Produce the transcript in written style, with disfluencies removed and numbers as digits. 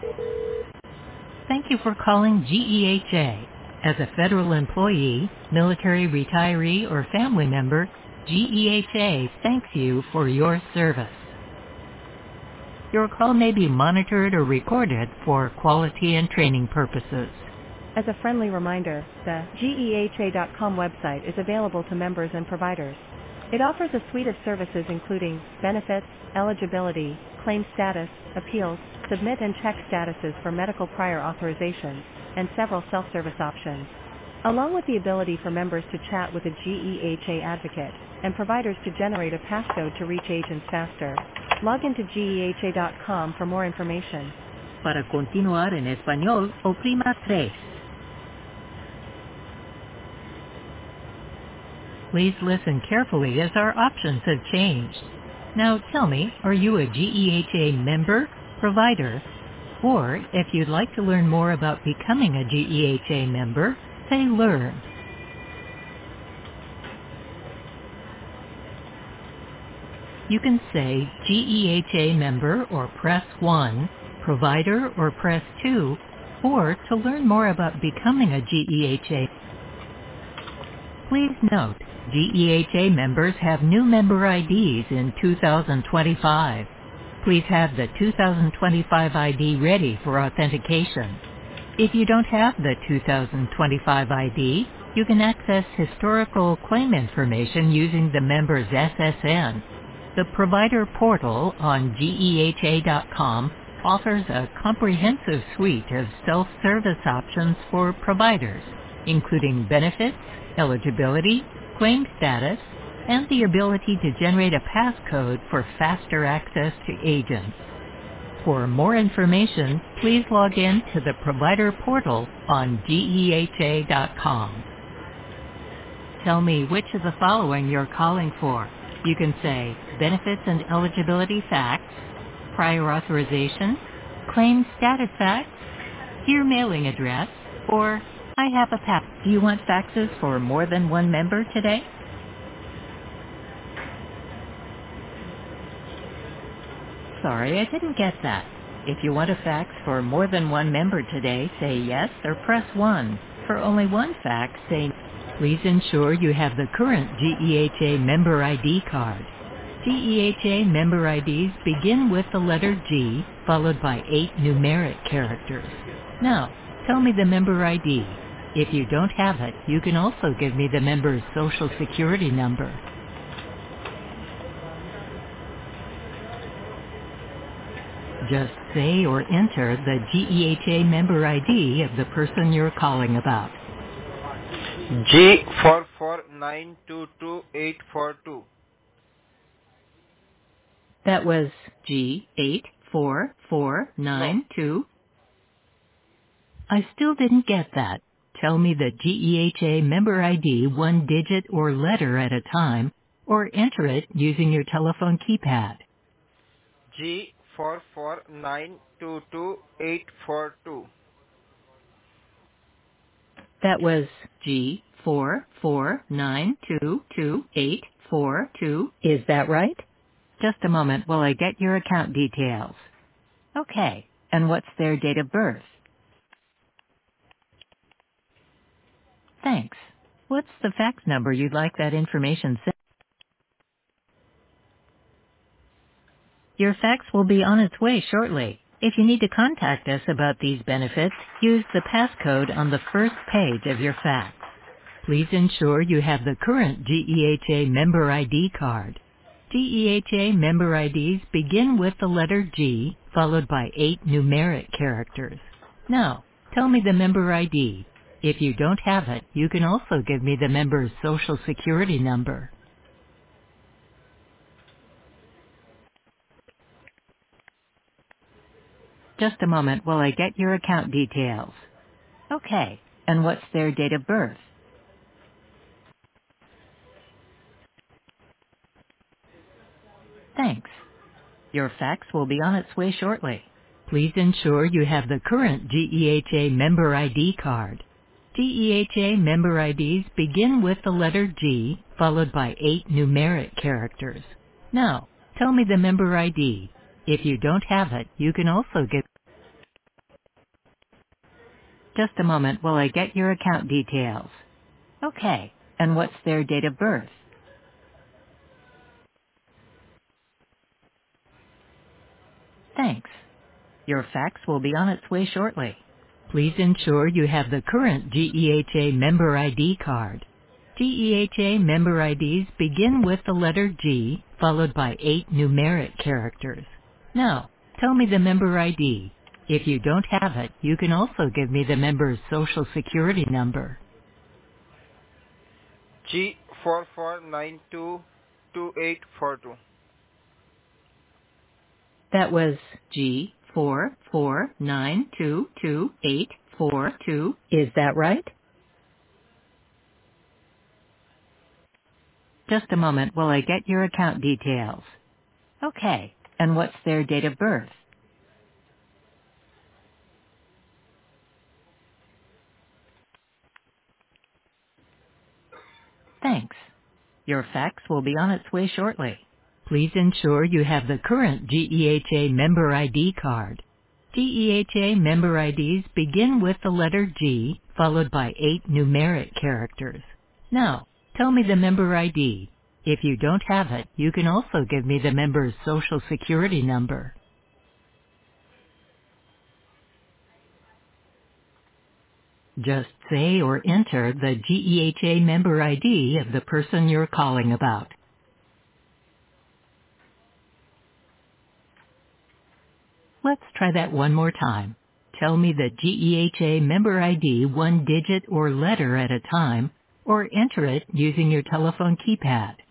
Thank you for calling GEHA. As a federal employee, military retiree, or family member, GEHA thanks you for your service. Your call may be monitored or recorded for quality and training purposes. As a friendly reminder, the GEHA.com website is available to members and providers. It offers a suite of services including benefits, eligibility, claim status, appeals, submit and check statuses for medical prior authorizations, and several self-service options. Along with the ability for members to chat with a GEHA advocate, and providers to generate a passcode to reach agents faster. Log into GEHA.com for more information. Para continuar en español, oprima 3. Please listen carefully as our options have changed. Now tell me, are you a GEHA member, provider, or if you'd like to learn more about becoming a GEHA member, say Learn. You can say GEHA member or press 1, provider or press 2, or to learn more about becoming a GEHA. Please note, GEHA members have new member IDs in 2025. Please have the 2025 ID ready for authentication. If you don't have the 2025 ID, you can access historical claim information using the member's SSN. The provider portal on GEHA.com offers a comprehensive suite of self-service options for providers, including benefits, eligibility, claim status, and the ability to generate a passcode for faster access to agents. For more information, please log in to the provider portal on GEHA.com. Tell me which of the following you're calling for. You can say benefits and eligibility facts, prior authorization, claim status facts, your mailing address, or I have a fax. Do you want faxes for more than one member today? Sorry, I didn't get that. If you want a fax for more than one member today, say yes or press 1. For only one fax, say no. Please ensure you have the current GEHA member ID card. GEHA member IDs begin with the letter G, followed by 8 numeric characters. Now, tell me the member ID. If you don't have it, you can also give me the member's social security number. Just say or enter the GEHA member ID of the person you're calling about. G449228842. That was No. G84492. I still didn't get that. Tell me the GEHA member ID one digit or letter at a time, or enter it using your telephone keypad. G449228842. That was G449228842. Is that right? Just a moment while I get your account details. Okay. And what's their date of birth? Thanks. What's the fax number you'd like that information sent? Your fax will be on its way shortly. If you need to contact us about these benefits, use the passcode on the first page of your fax. Please ensure you have the current GEHA member ID card. GEHA member IDs begin with the letter G, followed by 8 numeric characters. Now, tell me the member ID. If you don't have it, you can also give me the member's social security number. Just a moment while I get your account details. Okay. And what's their date of birth? Thanks. Your fax will be on its way shortly. Please ensure you have the current GEHA member ID card. GEHA member IDs begin with the letter G, followed by 8 numeric characters. Now, tell me the member ID. If you don't have it, you can also give Just a moment while I get your account details. Okay. And what's their date of birth? Thanks. Your fax will be on its way shortly. Please ensure you have the current GEHA member ID card. GEHA member IDs begin with the letter G, followed by 8 numeric characters. Now, tell me the member ID. If you don't have it, you can also give me the member's social security number. G44922842. That was G44922842. Is that right? Just a moment while I get your account details. Okay. And what's their date of birth? Thanks. Your fax will be on its way shortly. Please ensure you have the current GEHA member ID card. GEHA member IDs begin with the letter G, followed by 8 numeric characters. Now, tell me the member ID. If you don't have it, you can also give me the member's social security number. Just say or enter the GEHA member ID of the person you're calling about. Let's try that one more time. Tell me the GEHA member ID one digit or letter at a time, or enter it using your telephone keypad.